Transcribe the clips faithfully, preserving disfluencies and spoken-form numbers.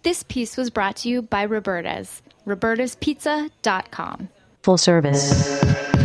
This piece was brought to you by Roberta's, robertas pizza dot com. Full service.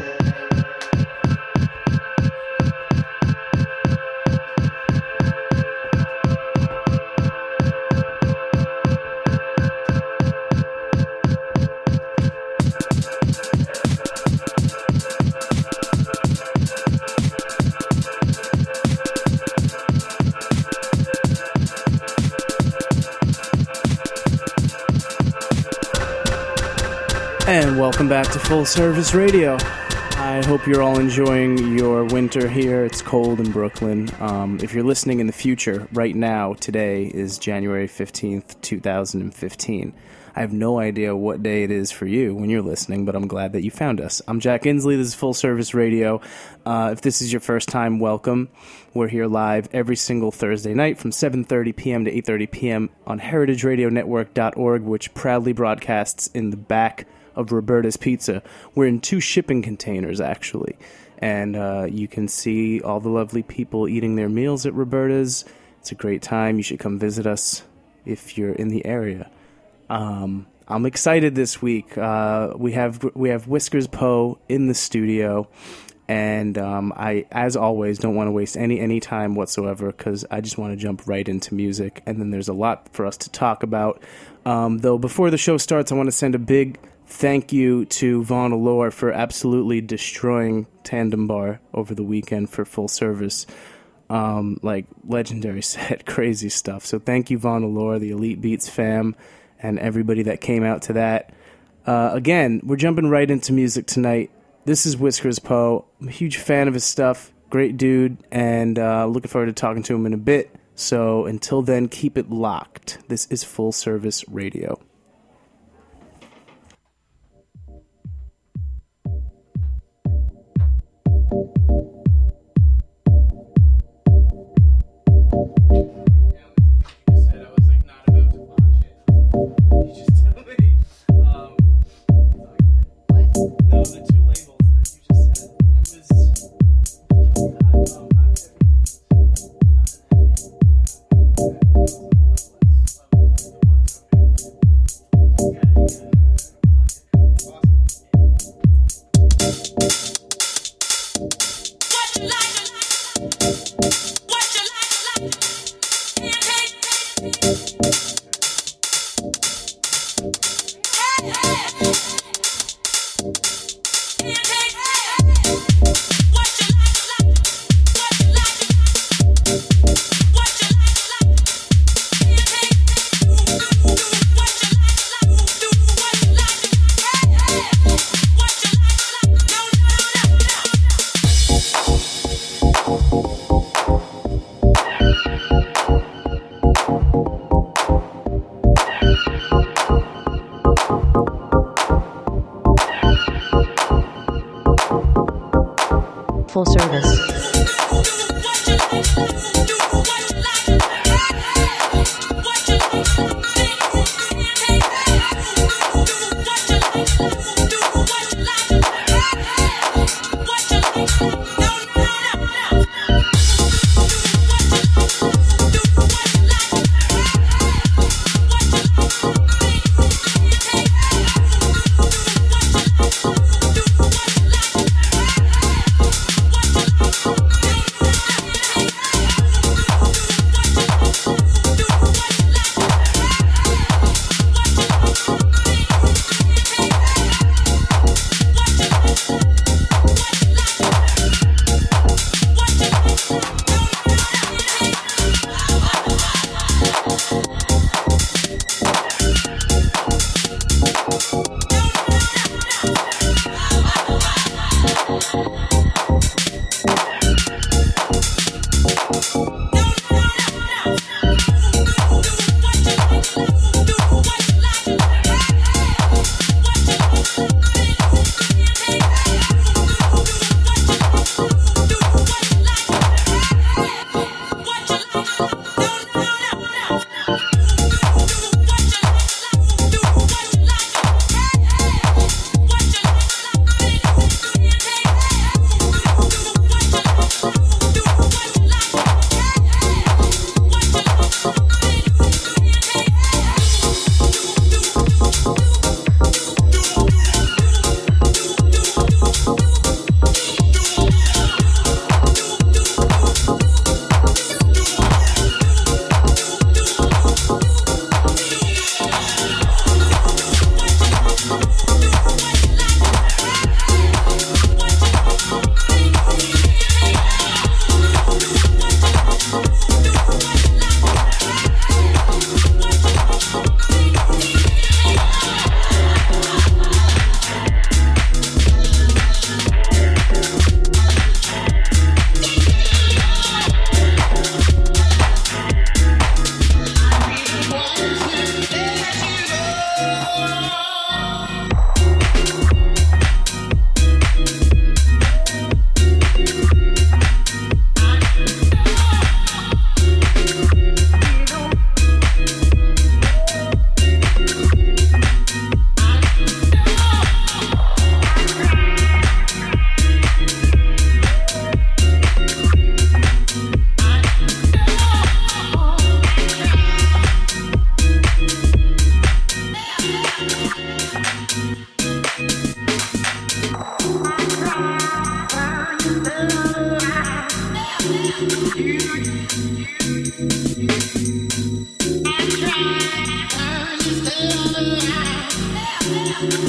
And welcome back to Full Service Radio. I hope you're all enjoying your winter here. It's cold in Brooklyn. Um, if you're listening in the future, right now, today is January fifteenth, two thousand fifteen. I have no idea what day it is for you when you're listening, but I'm glad that you found us. I'm Jack Inslee. This is Full Service Radio. Uh, if this is your first time, welcome. We're here live every single Thursday night from seven thirty p.m. to eight thirty p.m. on heritage radio network dot org, which proudly broadcasts in the back of Roberta's Pizza. We're in two shipping containers, actually, and uh, you can see all the lovely people eating their meals at Roberta's. It's a great time. You should come visit us if you're in the area. Um, I'm excited this week. Uh, we have we have Whiskers Poe in the studio, and um, I, as always, don't want to waste any any time whatsoever because I just want to jump right into music. And then there's a lot for us to talk about. Um, though before the show starts, I want to send a big thank you to Vaughn Allure for absolutely destroying Tandem Bar over the weekend for Full Service. Um, like, legendary set, crazy stuff. So thank you, Vaughn Allure, the Elite Beats fam, and everybody that came out to that. Uh, again, we're jumping right into music tonight. This is Whiskers Poe. I'm a huge fan of his stuff. Great dude, and uh, looking forward to talking to him in a bit. So until then, keep it locked. This is Full Service Radio.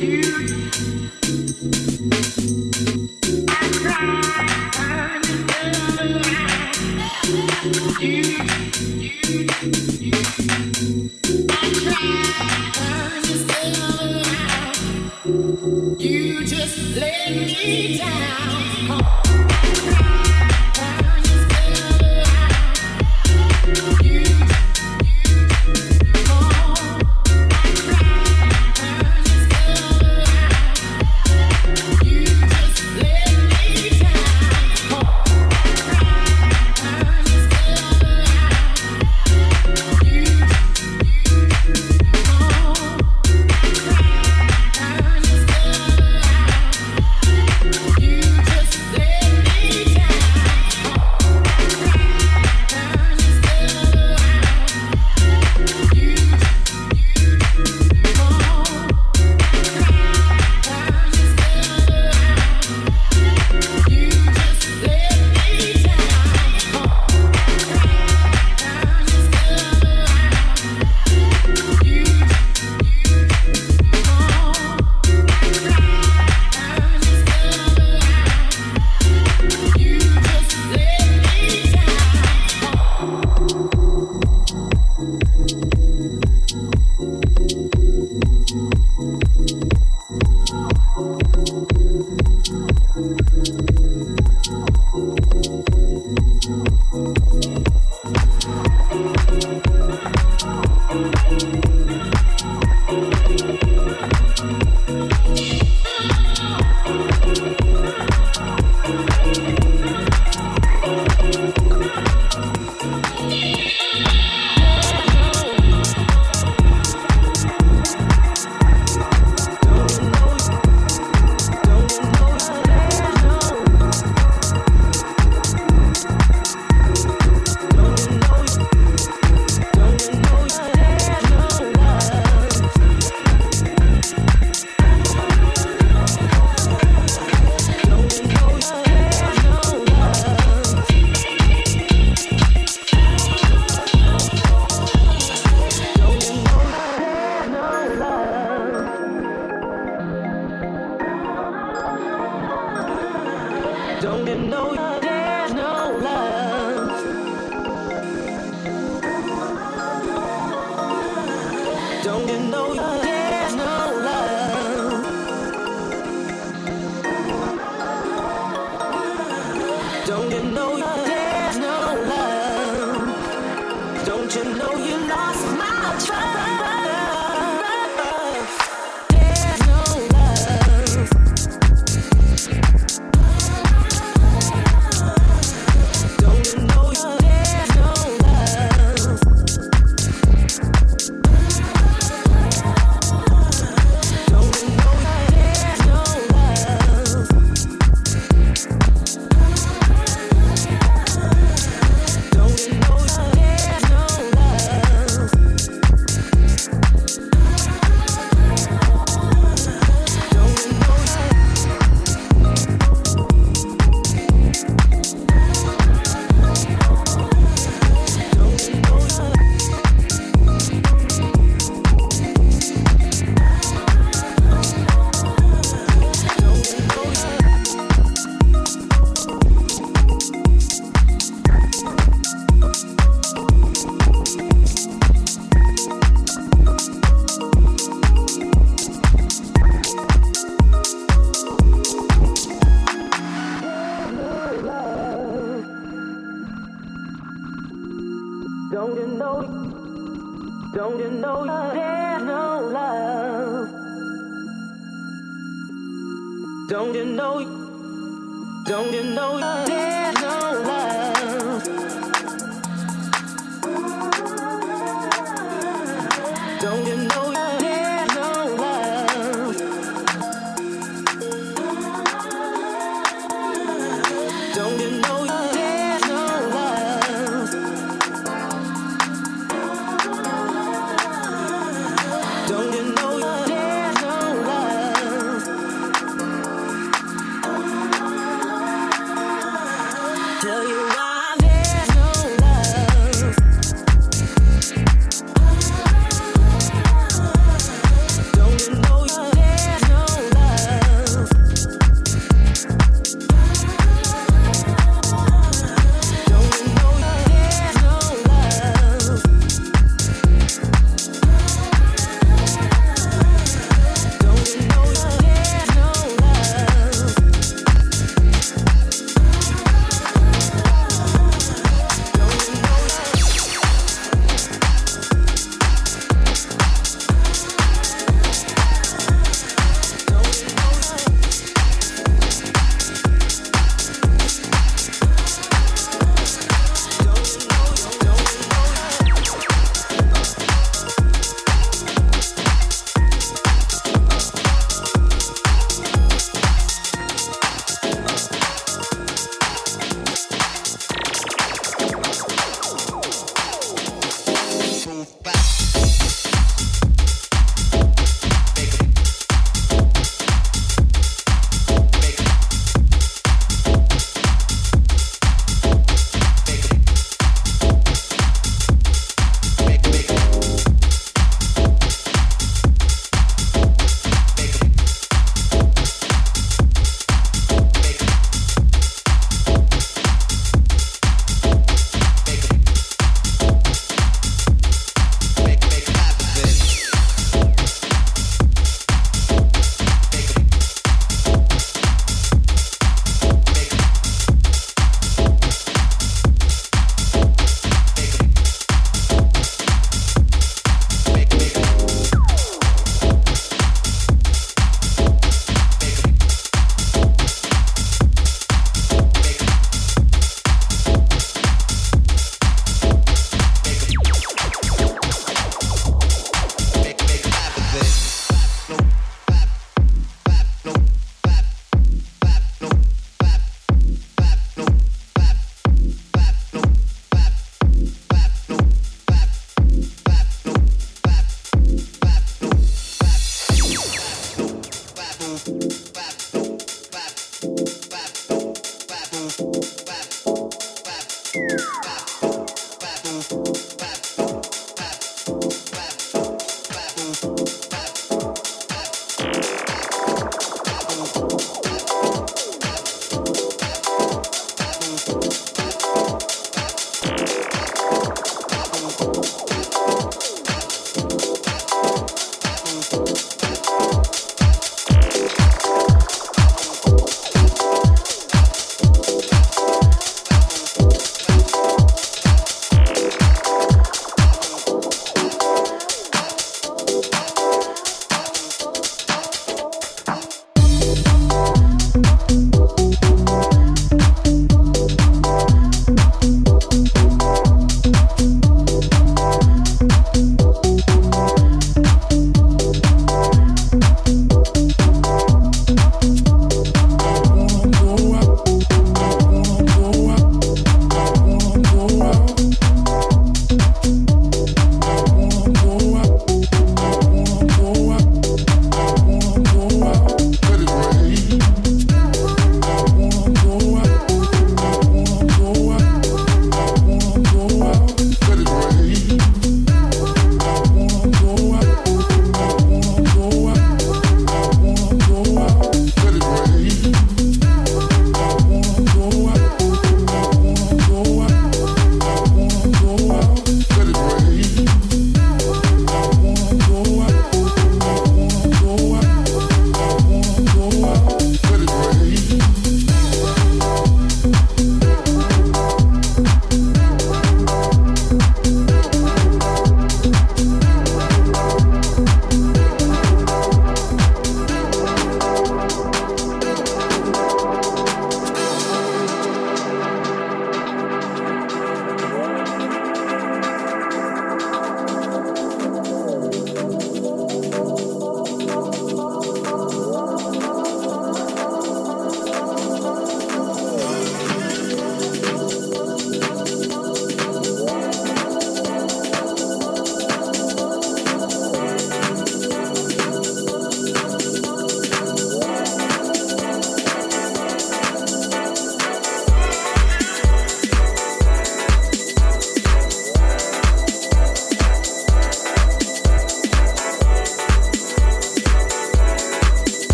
Tell you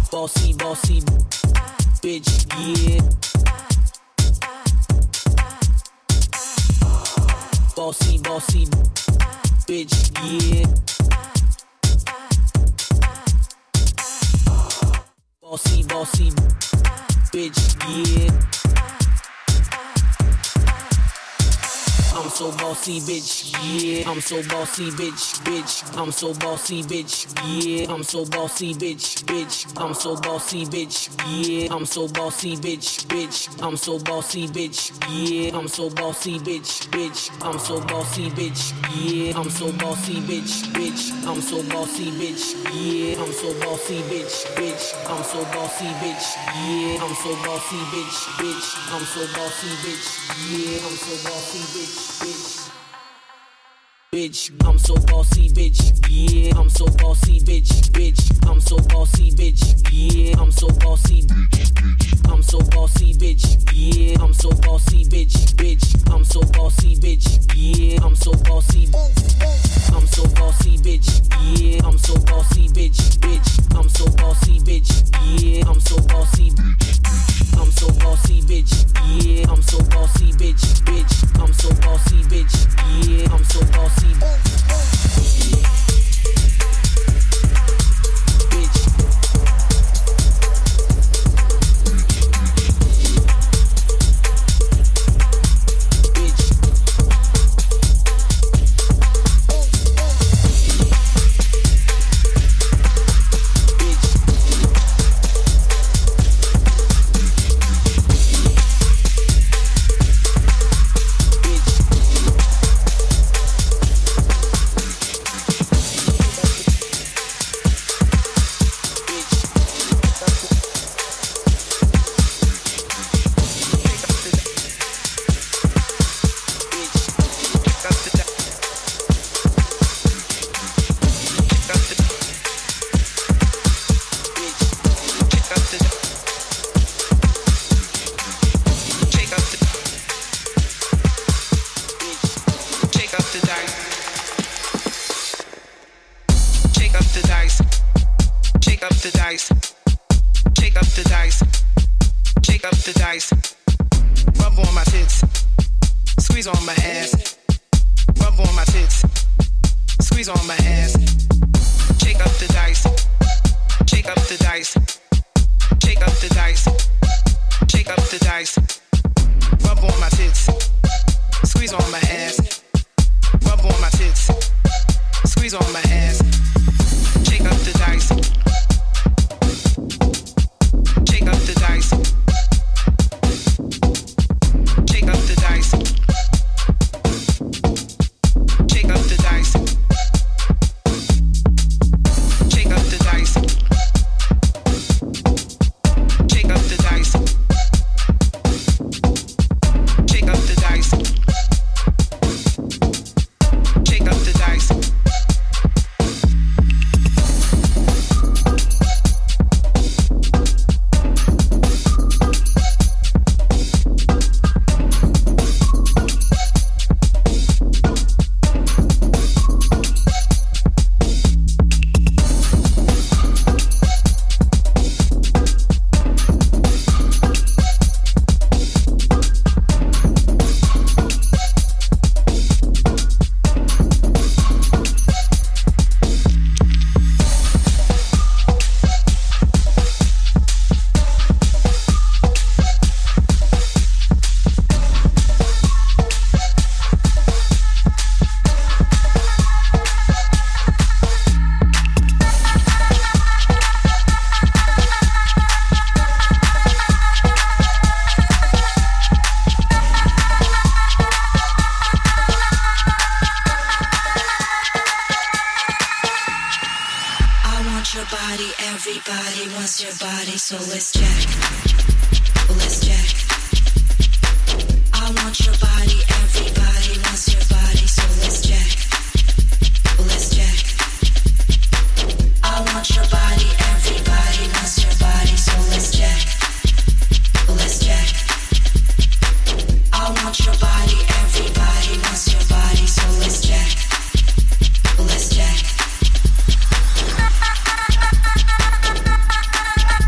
Bossy, bossy, bitch, yeah. Bossy, bossy, bitch, yeah. Bossy, bossy, bitch, yeah. I'm so bossy, bitch, yeah. I'm so bossy, bitch, bitch. I'm so bossy, bitch, yeah. I'm so bossy, bitch, bitch. I'm so bossy, bitch, yeah. I'm so bossy, bitch, bitch. I'm so bossy, bitch, yeah. I'm so bossy, bitch, bitch. I'm so bossy, bitch, yeah. I'm so bossy, bitch, bitch. I'm so bossy, bitch, yeah. I'm so bossy, bitch, bitch. I'm so bossy, bitch, yeah. I'm so bossy, bitch, bitch. I'm so bossy, bitch, yeah. I'm so bossy, bitch. Bitch, bitch, I'm so bossy, bitch, yeah. I'm so bossy, bitch, bitch. I'm so bossy, bitch, yeah. I'm so bossy, I'm so bossy, bitch, yeah. I'm so bossy, bitch, bitch. I'm so bossy, bitch, yeah. I'm so bossy, I'm so bossy, bitch, yeah. I'm so bossy, bitch, bitch. I'm so bossy, bitch, yeah. I'm so bossy, I'm so bossy, bitch, yeah. I'm so bossy, bitch, bitch. I'm so bossy, bitch, yeah. I'm so bossy, bitch. So let's check, let's check. I want your body, everybody wants your body. So let's check, let's check. I want your body, everybody wants your body. So let's check, let's check. I want your body, everybody wants your body. So let's check, let's check.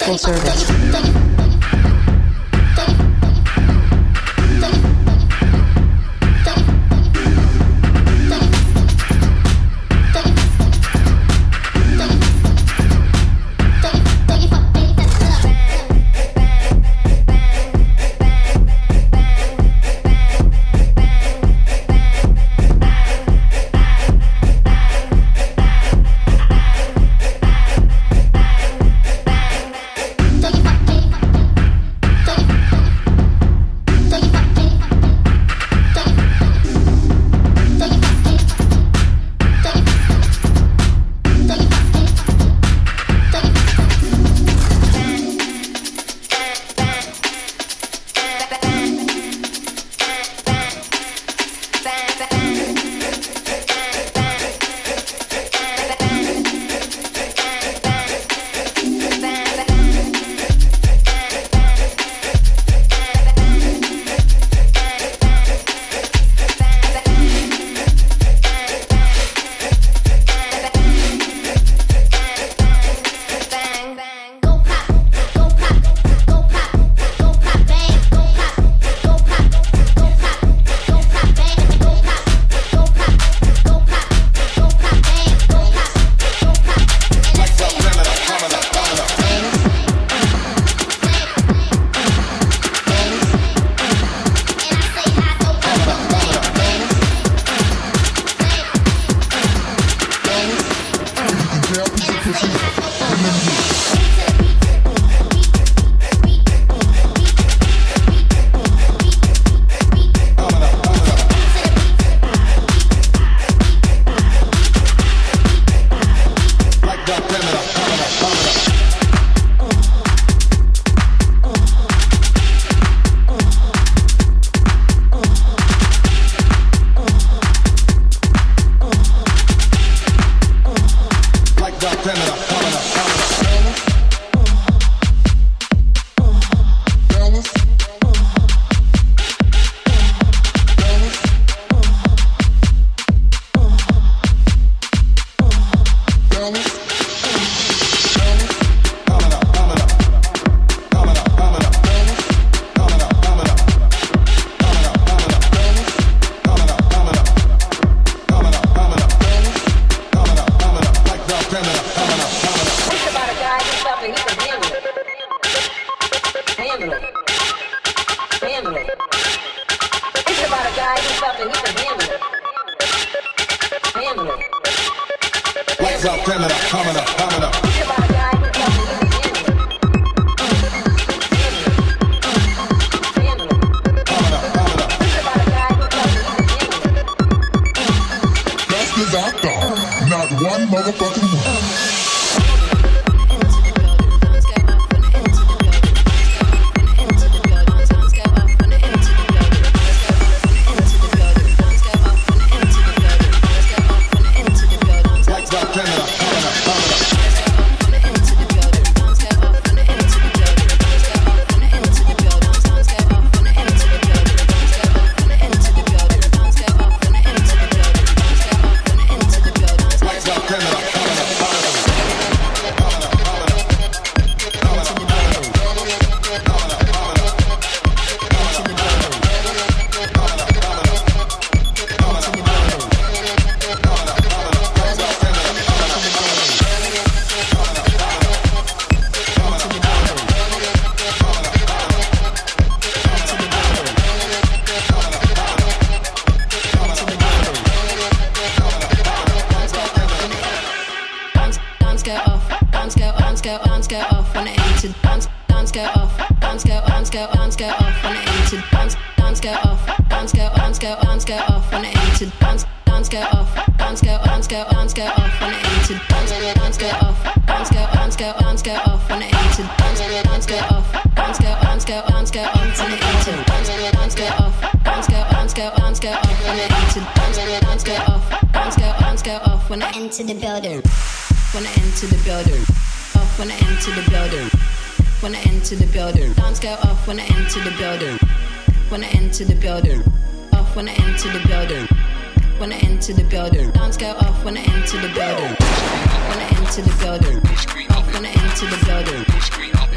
full service. Enter the building. When I enter the building. Off when I enter the building. When I enter the building. Dance go off when I enter the building. When I enter the building. Off when I enter the building. When I enter the building. Dance go off when I enter the building. When I enter the building. Off when I enter the building.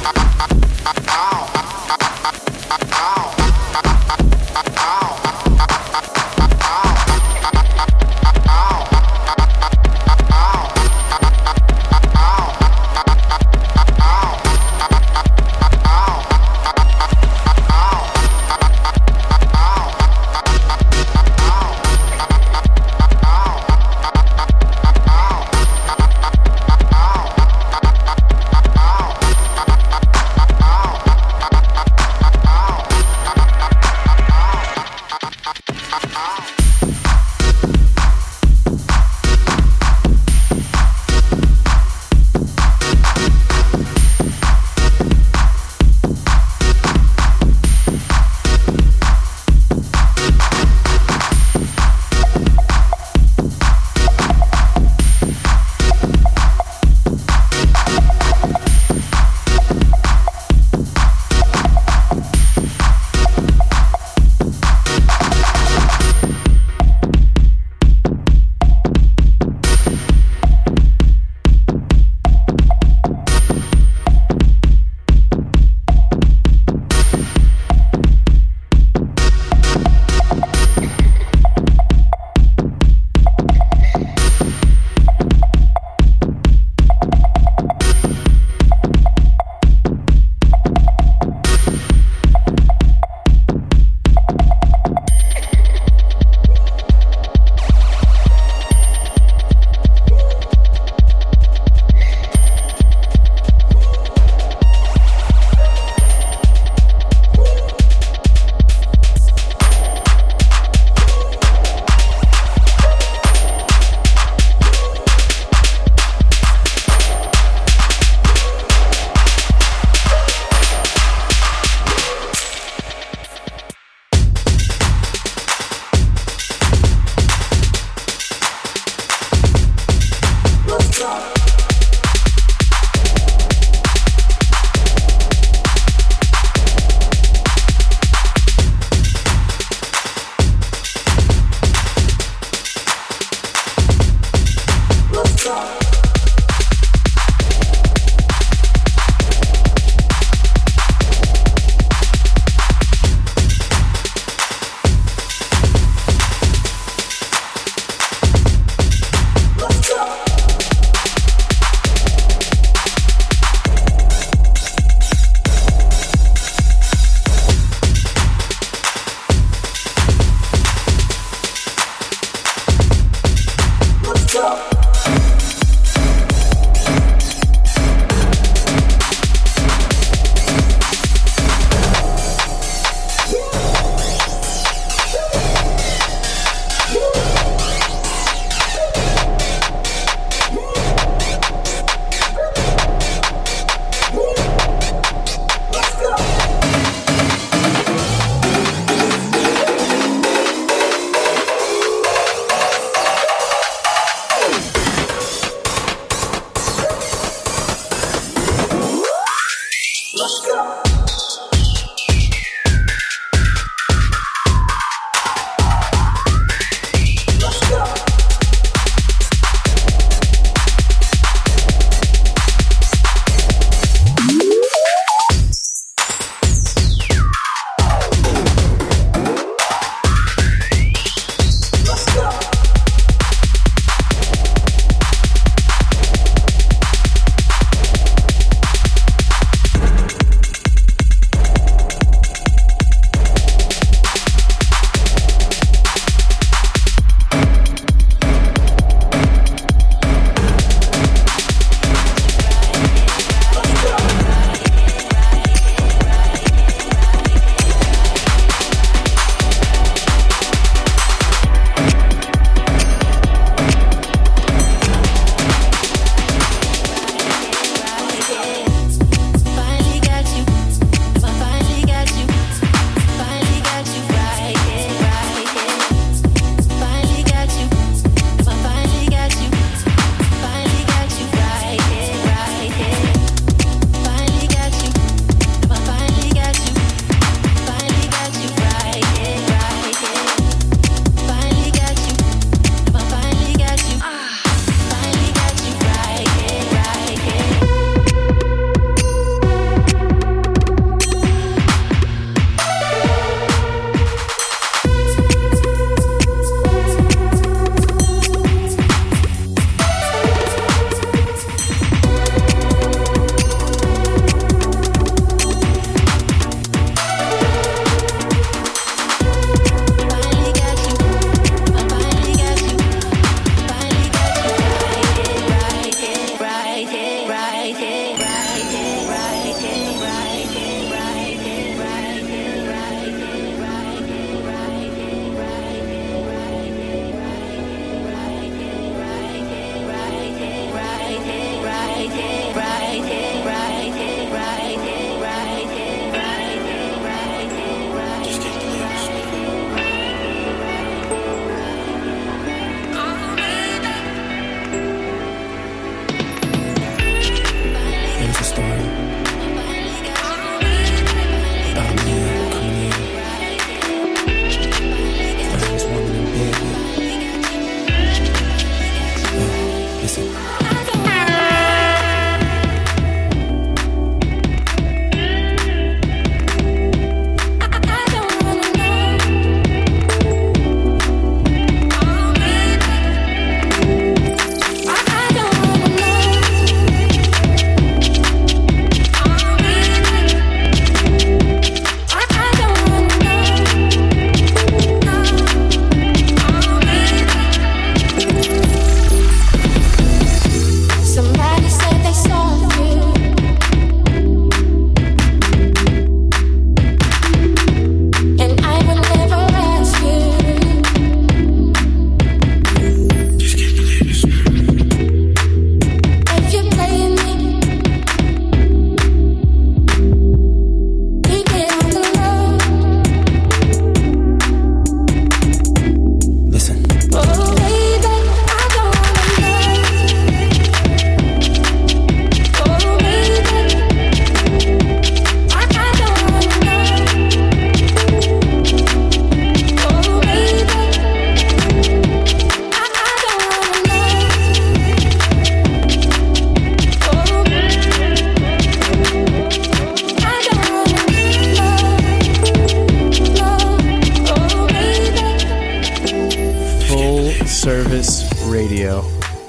Radio.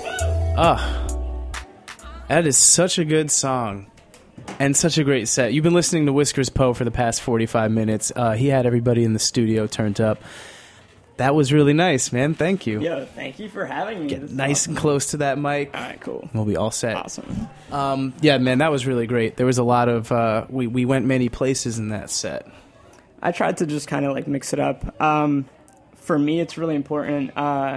Ah, that is such a good song. And such a great set. You've been listening to Whiskers Poe for the past forty-five minutes. Uh, he had everybody in the studio turned up. That was really nice, man. Thank you. Yo, thank you for having me. Get This is nice awesome. and close to that mic. All right, cool. We'll be all set. Awesome. Um, yeah, man, that was really great. There was a lot of... Uh, we, we went many places in that set. I tried to just kind of like mix it up. Um, for me, it's really important uh,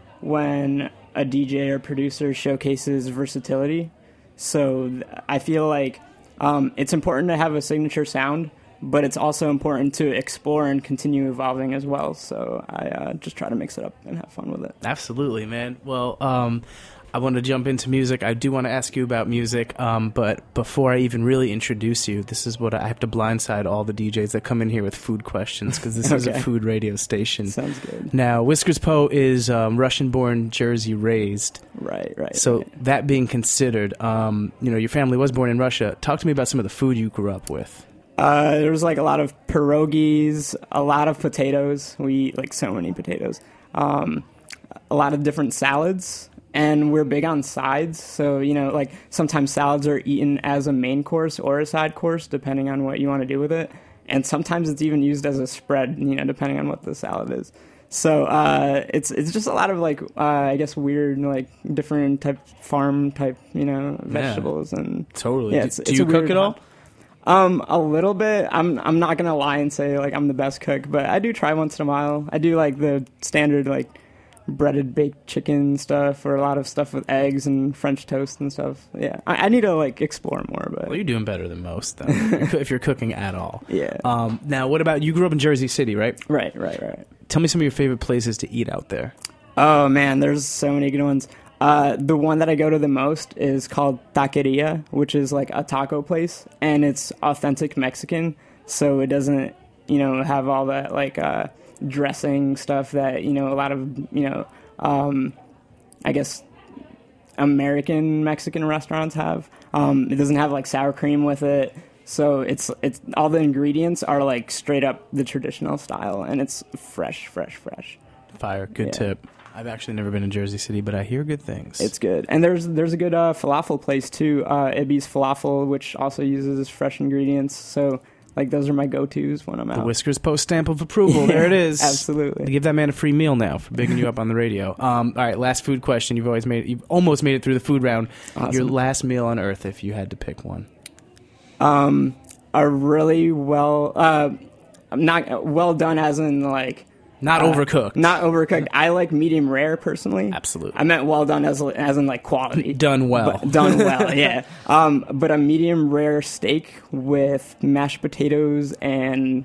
when a D J or producer showcases versatility. So th- I feel like um, it's important to have a signature sound, but it's also important to explore and continue evolving as well. So I uh, just try to mix it up and have fun with it. Absolutely, man. Well, um, I want to jump into music. I do want to ask you about music, um, but before I even really introduce you, this is what I have to blindside all the D Js that come in here with food questions, because this is a Okay. food radio station. Sounds good. Now, Whiskers Poe is um, Russian-born, Jersey-raised. Right, right. So right. that being considered, um, you know, your family was born in Russia. Talk to me about some of the food you grew up with. Uh, there was like a lot of pierogies, a lot of potatoes. We eat like so many potatoes. Um, a lot of different salads, and we're big on sides. So, you know, like sometimes salads are eaten as a main course or a side course, depending on what you want to do with it. And sometimes it's even used as a spread, you know, depending on what the salad is. So uh, it's it's just a lot of like uh, I guess weird like different type farm type you know vegetables and Totally. Yeah, Do- it's, do it's you a cook weird at all? hot- Um, a little bit. I'm I'm not gonna lie and say like I'm the best cook, but I do try once in a while. I do like the standard like breaded baked chicken stuff, or a lot of stuff with eggs and French toast and stuff. Yeah, I, I need to like explore more, but Well, you're doing better than most, though, if you're coo- if you're cooking at all. yeah. Um, now, what about, you grew up in Jersey City, right? right, right, right. Tell me some of your favorite places to eat out there. Oh man, there's so many good ones. Uh, the one that I go to the most is called Taqueria, which is like a taco place, and it's authentic Mexican, so it doesn't, you know, have all that like uh, dressing stuff that you know a lot of you know, um, I guess American Mexican restaurants have. Um, it doesn't have like sour cream with it. So it's it's all the ingredients are like straight up the traditional style, and it's fresh, fresh, fresh. Fire, good Yeah. tip. I've actually never been in Jersey City, but I hear good things. It's good. And there's there's a good uh, falafel place too, uh, Ibby's Falafel, which also uses fresh ingredients. So like those are my go-tos when I'm the out. Whiskers Post stamp of approval. There it is. Absolutely. To give that man a free meal now for bigging you up on the radio. Um, all right, last food question. You've always made you've almost made it through the food round. Awesome. Your last meal on Earth, if you had to pick one. Um, a really well, uh, not well done as in like Not uh, overcooked. Not overcooked. I like medium rare personally. Absolutely. I meant well done as as in like quality. Done well. But done well, yeah. Um, but a medium rare steak with mashed potatoes and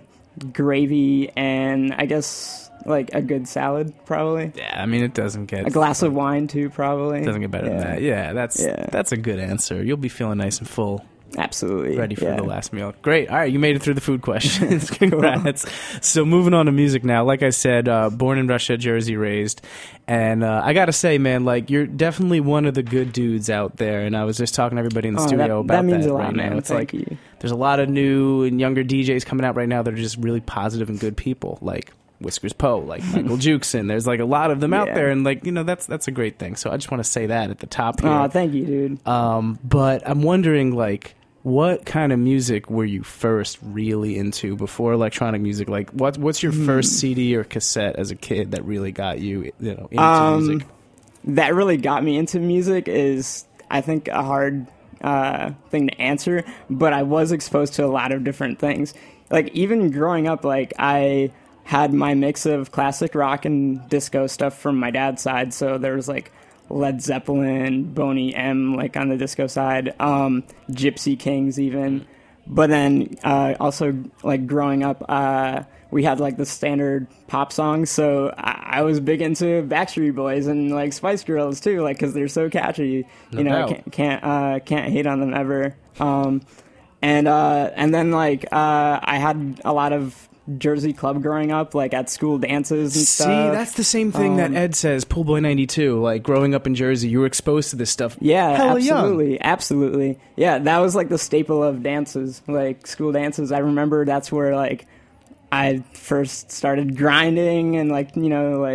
gravy and I guess like a good salad probably. Yeah, I mean it doesn't get A glass of wine too probably. doesn't get better yeah. than that. Yeah, that's Yeah. that's a good answer. You'll be feeling nice and full. Absolutely. Ready for yeah. the last meal. Great. All right, you made it through the food questions. Congrats. So moving on to music now. Like I said, uh, born in Russia, Jersey raised. And uh, I got to say, man, like you're definitely one of the good dudes out there. And I was just talking to everybody in the Oh, studio that- about that means a lot, right man. now. It's Thank like you. there's a lot of new and younger D Js coming out right now that are just really positive and good people. Like Whiskers Poe, like Michael Jukeson. There's like a lot of them out Yeah. there. And like, you know, that's that's a great thing. So I just want to say that at the top here. Oh, thank you, dude. Um, but I'm wondering, like, what kind of music were you first really into before electronic music? Like, what what's your Hmm. first C D or cassette as a kid that really got you, you know, into Um, music? That really got me into music is, I think, a hard uh, thing to answer. But I was exposed to a lot of different things. Like even growing up, like I had my mix of classic rock and disco stuff from my dad's side. So there was like Led Zeppelin, Boney M, like on the disco side, um, Gypsy Kings even. But then uh, also like growing up, uh, we had like the standard pop songs. So I, I was big into Backstreet Boys and like Spice Girls too, like because they're so catchy. No You know, doubt. can't can't, uh, can't hate on them ever. Um, and uh, and then like uh, I had a lot of Jersey club growing up, like at school dances and See, stuff. that's the same thing that Um, Ed says. Pool Boy ninety-two, like growing up in Jersey, you were exposed to this stuff. Yeah, hella young. absolutely, absolutely. Yeah, that was like the staple of dances, like school dances. I remember that's where like I first started grinding and like you know like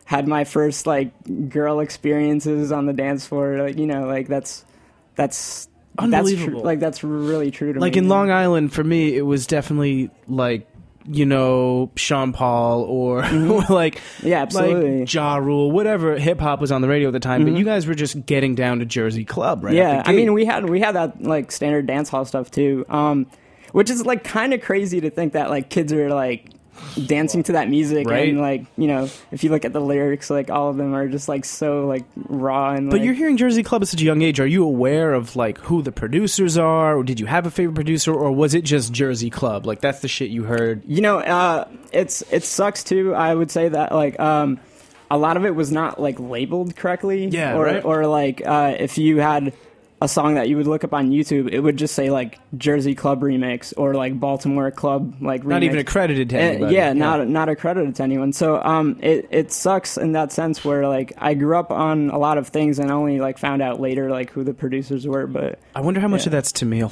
had my first like girl experiences on the dance floor. Like, you know, like that's that's that's tr- Unbelievable. like that's really true to Like me. in Long Island, for me, it was definitely like, you know, Sean Paul or, or like, Yeah, absolutely. like Ja Rule, whatever hip hop was on the radio at the time. But you guys were just getting down to Jersey Club, right? Yeah, out the I mean, gate. we had we had that like standard dance hall stuff too, um, which is like kind of crazy to think that like kids are like dancing to that music, Right. and like, you know, if you look at the lyrics, like all of them are just like so like raw and. But like, you're hearing Jersey Club at such a young age. Are you aware of like who the producers are, or did you have a favorite producer, or was it just Jersey Club? Like that's the shit you heard. You know, uh, it's it sucks too. I would say that like um, a lot of it was not like labeled correctly. Yeah, or right. or like uh, if you had a song that you would look up on YouTube, it would just say like Jersey Club remix or like Baltimore Club like remix. Not even accredited to Uh, anybody. yeah, not not accredited to anyone. So um, it it sucks in that sense where like I grew up on a lot of things and only like found out later like who the producers were, but I wonder how much Yeah. of that's Tamil.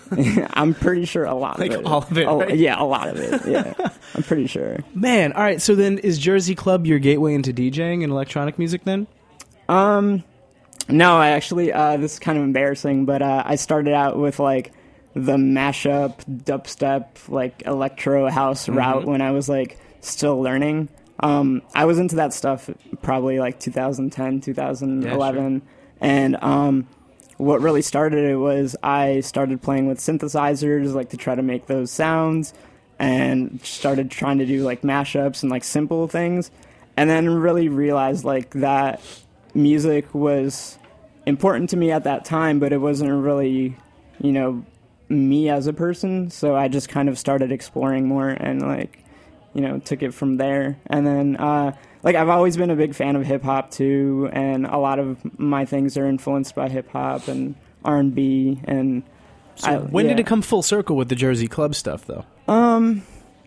I'm pretty sure a lot Like of it. all of it, A- right? Yeah, a lot of it. Yeah, I'm pretty sure. Man, all right. So then, is Jersey Club your gateway into DJing and electronic music? Then, Um, no, I actually, uh, this is kind of embarrassing, but uh, I started out with like the mashup, dubstep, like electro house route when I was like still learning. Um, I was into that stuff probably like two thousand ten, two thousand eleven, and um, what really started it was I started playing with synthesizers, like to try to make those sounds, and started trying to do like mashups and like simple things, and then really realized like that music was important to me at that time, but it wasn't really, you know, me as a person. So I just kind of started exploring more and like, you know, took it from there. And then, uh, like I've always been a big fan of hip hop too, and a lot of my things are influenced by hip hop and R and B. And so I- when did yeah. it come full circle with the Jersey Club stuff, though? Um,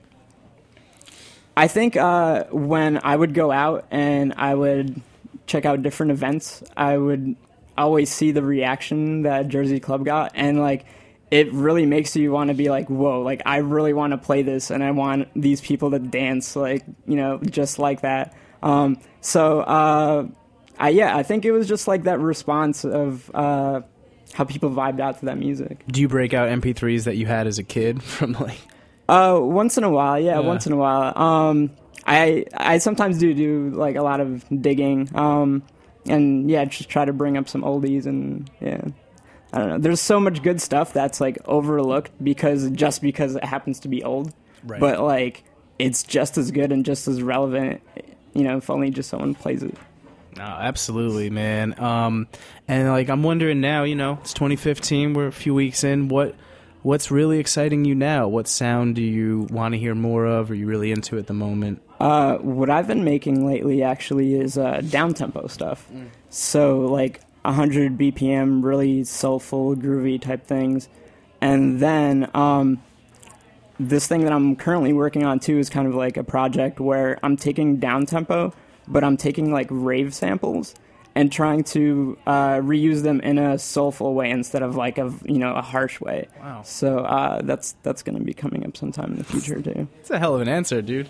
I think uh, when I would go out and I would check out different events, I would always see the reaction that Jersey Club got, and like it really makes you want to be like, whoa, like I really want to play this, and I want these people to dance like, you know, just like that. Um, so uh, I yeah, I think it was just like that response of uh, how people vibed out to that music. Do you break out M P threes that you had as a kid from like? Uh, once in a while, yeah, Yeah. once in a while. Um, I I sometimes do do like a lot of digging. Um, and yeah, just try to bring up some oldies and yeah. I don't know. There's so much good stuff that's like overlooked because just because it happens to be old, Right. but like it's just as good and just as relevant. You know, if only just someone plays it. No, absolutely, man. Um, and like I'm wondering now, you know, it's twenty fifteen. We're a few weeks in. What what's really exciting you now? What sound do you want to hear more of? Are you really into at the moment? Uh, what I've been making lately actually is uh, down tempo stuff. So like one hundred B P M, really soulful, groovy type things. And then um, this thing that I'm currently working on too is kind of like a project where I'm taking down tempo, but I'm taking like rave samples and trying to uh, reuse them in a soulful way instead of like a you know a harsh way. Wow. So uh, that's that's going to be coming up sometime in the future too. It's a hell of an answer, dude.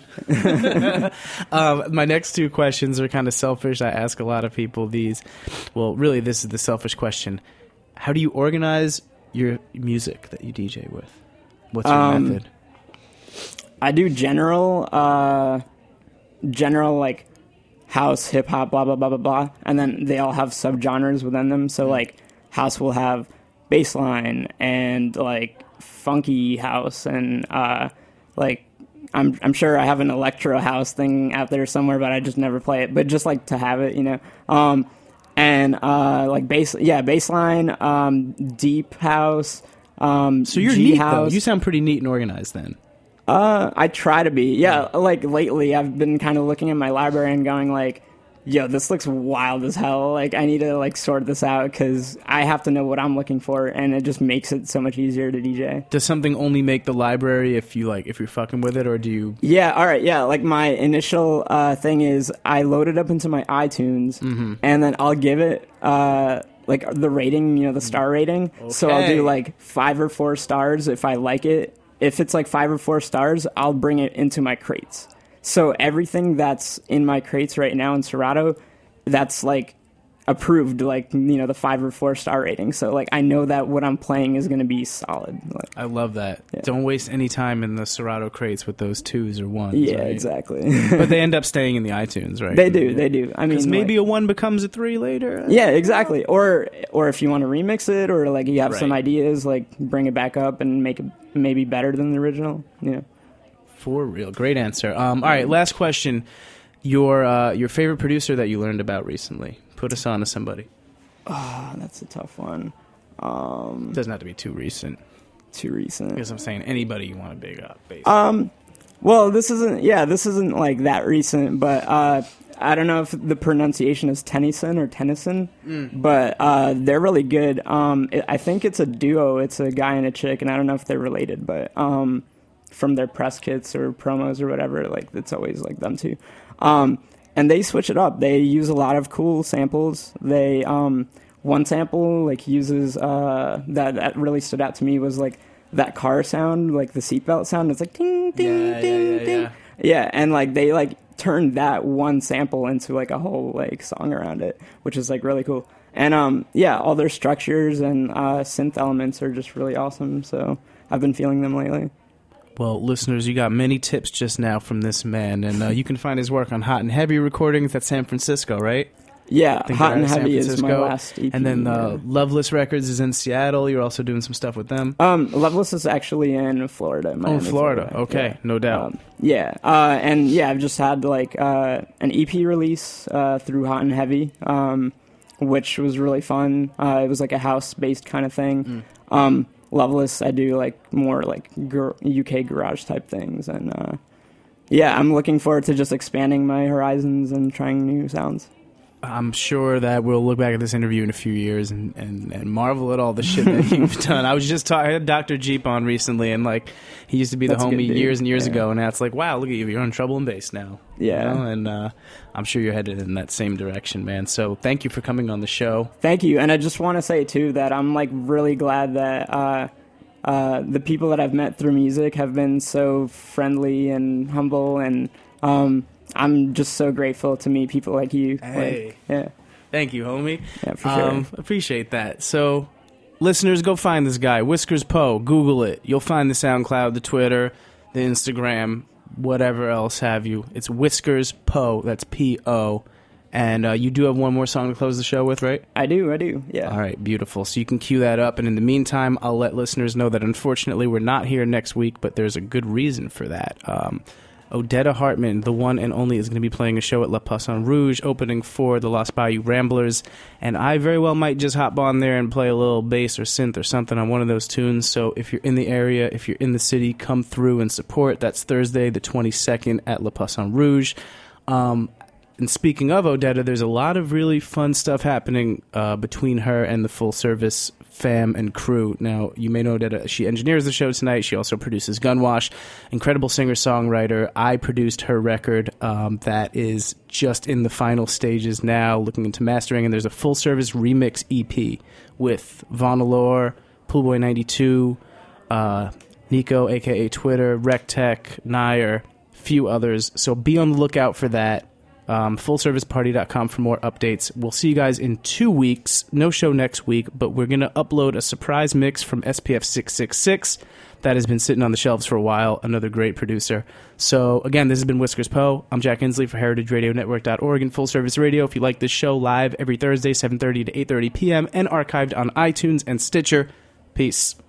um, my next two questions are kind of selfish. I ask a lot of people these. Well, really, this is the selfish question. How do you organize your music that you D J with? What's your Um, method? I do general, uh, general like house, hip hop, blah blah blah blah blah, and then they all have subgenres within them. So like house will have bass line and like funky house and uh, like I'm I'm sure I have an electro house thing out there somewhere, but I just never play it. But just like to have it, you know. Um, and uh, like bass, yeah, bass line, um, deep house. Um, So you're G neat, house. though. You sound pretty neat and organized then. Uh, I try to be. Yeah, like lately I've been kind of looking at my library and going like, yo, this looks wild as hell. Like I need to like sort this out because I have to know what I'm looking for, and it just makes it so much easier to D J. Does something only make the library if you like if you're fucking with it, or do you? Yeah, all right, yeah. Like my initial uh, thing is I load it up into my iTunes, and then I'll give it uh, like the rating, you know, the star rating. So I'll Okay. do like five or four stars if I like it. If it's like five or four stars, I'll bring it into my crates. so everything that's in my crates right now in Serato, that's like approved, like, you know, the five or four star rating. So like I know that what I'm playing is going to be solid. Like, I love that. Yeah. Don't waste any time in the Serato crates with those twos or ones. yeah, right? exactly. But they end up staying in the iTunes, right? They do, they do. I mean, Because maybe like, a one becomes a three later. yeah, exactly. Or or if you want to remix it, or like you have some Right. ideas, like bring it back up and make it maybe better than the original. Yeah. For real. Great answer. Um, all right, last question. Your uh, your favorite producer that you learned about recently. Put us on to somebody. Oh, that's a tough one. Um, Doesn't have to be too recent. too recent. Because I'm saying anybody you want to big up, basically. Um, well, this isn't. Yeah, this isn't like that recent, but uh, I don't know if the pronunciation is Tennyson or Tennyson, but uh, they're really good. Um, it, I think it's a duo. It's a guy and a chick, and I don't know if they're related, but um, from their press kits or promos or whatever, like it's always like them too. Um, and they switch it up. They use a lot of cool samples. They um, one sample like uses uh, that that really stood out to me was like that car sound, like the seatbelt sound. It's like ding ding Yeah, ding yeah, yeah, ding. yeah. Yeah, and like they like turned that one sample into like a whole like song around it, which is like really cool. And um, yeah, all their structures and uh, synth elements are just really awesome. So I've been feeling them lately. Well, listeners, you got many tips just now from this man, and uh, you can find his work on Hot and Heavy Recordings. That's San Francisco, right? Yeah, I think Hot they're and out of San Heavy is my Francisco. last E P. And then uh, yeah. Loveless Records is in Seattle. You're also doing some stuff with them. Um, Loveless is actually in Florida. Oh, Miami, Florida. Okay, Yeah. no doubt. Um, yeah, uh, and yeah, I've just had like uh, an E P release uh, through Hot and Heavy, um, which was really fun. Uh, it was like a house-based kind of thing. Mm. Um, Loveless, I do like more like gar- U K garage type things, and uh, yeah, I'm looking forward to just expanding my horizons and trying new sounds. I'm sure that we'll look back at this interview in a few years and, and, and marvel at all the shit that you've done. I was just talking, I had Doctor Jeep on recently, and like he used to be the That's a good homie dude. years and years Yeah. ago, and now it's like, wow, look at you, you're on Trouble and Bass now. Yeah. You know? And uh, I'm sure you're headed in that same direction, man. So thank you for coming on the show. Thank you, and I just want to say too that I'm like really glad that uh, uh, the people that I've met through music have been so friendly and humble, and um, I'm just so grateful to meet people like you. Hey. Like, yeah, Thank you, homie. yeah, for sure. Um, appreciate that. So, listeners, go find this guy, Whiskers Poe. Google it. You'll find the SoundCloud, the Twitter, the Instagram, whatever else have you. It's Whiskers Poe. That's P O. And uh, you do have one more song to close the show with, right? I do, I do. Yeah. All right, beautiful. So you can cue that up. And in the meantime, I'll let listeners know that unfortunately we're not here next week, but there's a good reason for that. Um, Odetta Hartman, the one and only, is going to be playing a show at La Poisson Rouge, opening for the Lost Bayou Ramblers, and I very well might just hop on there and play a little bass or synth or something on one of those tunes. So if you're in the area, if you're in the city, come through and support. That's Thursday the twenty-second at La Poisson Rouge. Um, and speaking of Odetta, there's a lot of really fun stuff happening uh, between her and the Full Service fam and crew. Now, you may know that she engineers the show tonight. She also produces Gunwash. Incredible singer-songwriter. I produced her record um, that is just in the final stages now, looking into mastering. And there's a full-service remix E P with Von Allure, Poolboy ninety-two, uh, Nico, a k a. Twitter, Rectech, Nair, few others. So be on the lookout for that. Um, full service party dot com for more updates. We'll see you guys in two weeks. No show next week, but we're going to upload a surprise mix from S P F six six six that has been sitting on the shelves for a while. Another great producer. So, again, this has been Whiskers Poe. I'm Jack Inslee for Heritage Radio Network dot org and Full Service Radio. If you like this show, live every Thursday, seven thirty to eight thirty p.m. and archived on iTunes and Stitcher. Peace.